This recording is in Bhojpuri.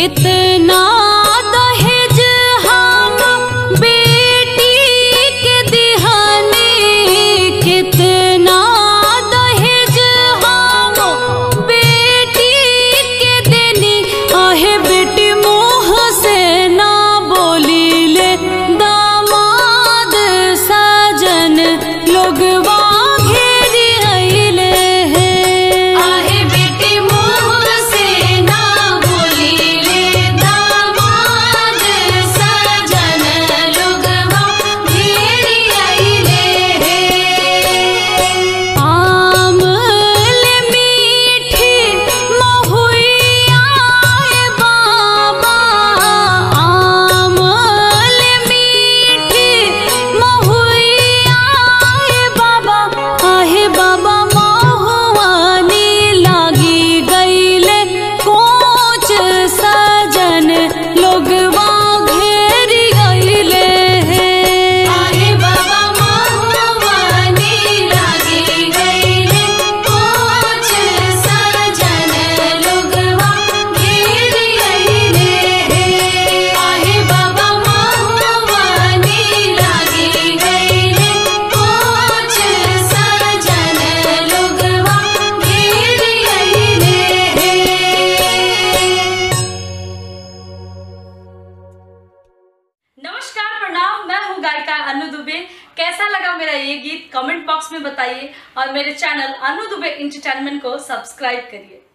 कितना दहेज हम बेटी के दिहानी, कितना दहेज हम बेटी के देनी। आहे बेटी मुँह से ना बोली ले, दामाद सजन लोगवा घेरी अइले हैं। आहे बेटी मुँह से ना बोली ले, दामाद सजन लोगवा घेरी अइले हैं। आमल मीठी महुइया बाबा, आमल मीठी महुइया बाबा। आहे बाबा महुआनी लागी गईले, कोच सजन लोगवा घेरी गईले हैं। आहे बाबा महुआनी लागी गईले, कोच सजन लोगवा घेरी गईले हैं। आहे बाबा महुआनी लागी गईले, कोच सजन लोगवा घेरी गईले हैं। नमस्कार, प्रणाम। मैं हूँ गायिका अनु दुबे। कैसा लगा मेरा ये गीत कमेंट बॉक्स में बताइए और मेरे चैनल अनु दुबे एंटरटेनमेंट को सब्सक्राइब करिए।